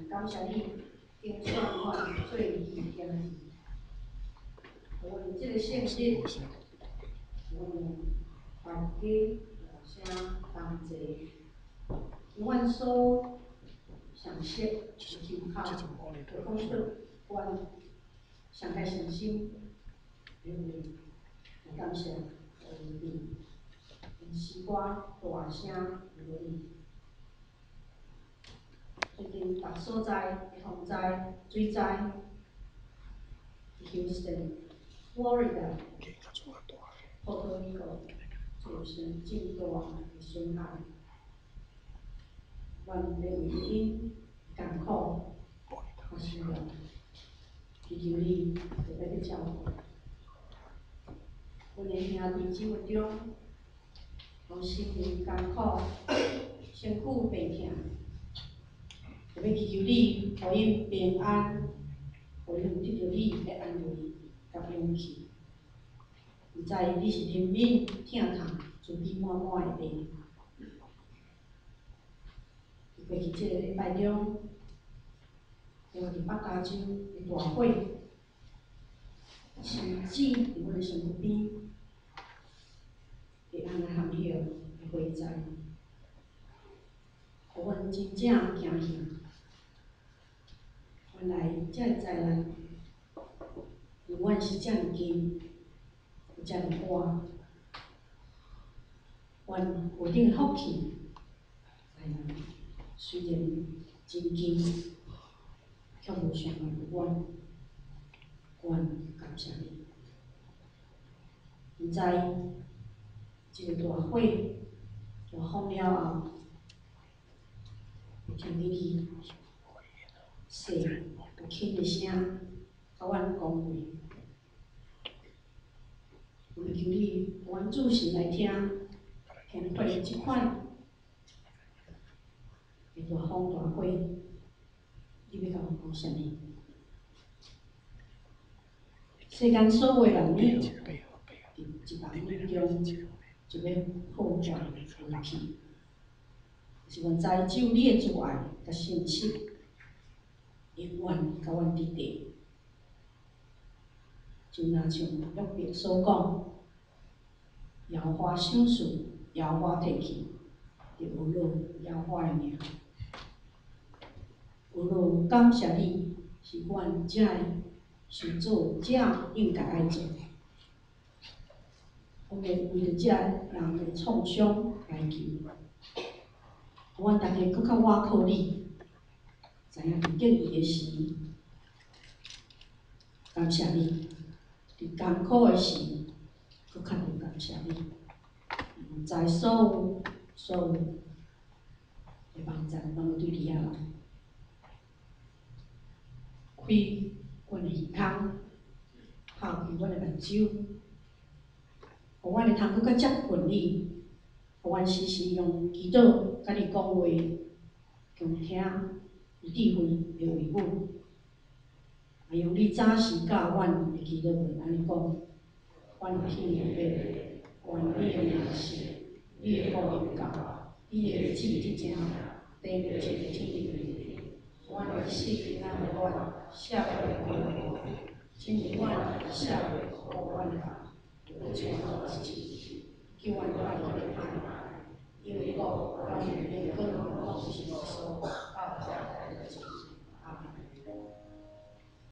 感谢你拣选我做你的家己。阮即个圣日，阮大家互相同齐，阮所上色求靠，就讲出阮上界诚心，因为感谢你，是我大声为你。最近各所在风灾、水灾 ，Houston、Florida、Puerto Rico 造成真大的损害。阮要为因艰苦发心愿，祈求你特别去照顾。阮的兄弟姊妹中，有心灵艰苦、身躯病痛。我要祈求你，互因平安，互因有得到你的安慰甲勇气。毋知你是怜悯、疼痛、慈悲满满的地。过去这个礼拜中，因为伫北加州的大火，甚至伫阮的身躯边，会安尼含歇的火灾，互阮真正惊吓。原来这个灾难离阮是遮尔近，有遮尔远。阮有顶的福气，灾难虽然真近，却无伤害到阮。阮感谢你。毋知这个大火大风了后，会听见你细有轻的声，甲阮讲话。我求你，阮注视来听，偏对即款的大风大火，你要甲我讲啥物？世间所有人呢，伫一万年中就要破坏离去，是阮知只有你的慈爱甲信息，永远甲阮伫地。就若像约伯所讲，摇花想事，摇花提去，就有落摇花的命。有落感谢你，是阮遮的是做遮应该爱做。我们为着遮人的创伤哀求，阮大家搁较倚靠你，知影伫敬伊的时，感谢你；伫艰苦的时，搁较着感谢你。毋知所有的网站拢对你遐来，开阮的耳孔，拍开阮的目睭。互阮会通搁较接近你，互阮时时用祈祷甲你讲话，共听有智慧的话语，也用你早时教阮的祈祷文安尼讲：阮天父爸，愿你的名是，你的福音到，你的旨意正，地如真天地。阮的死平安互阮，赦免阮的过，请予阮赦免互阮的罪，全部一起，叫阮爱你的爱。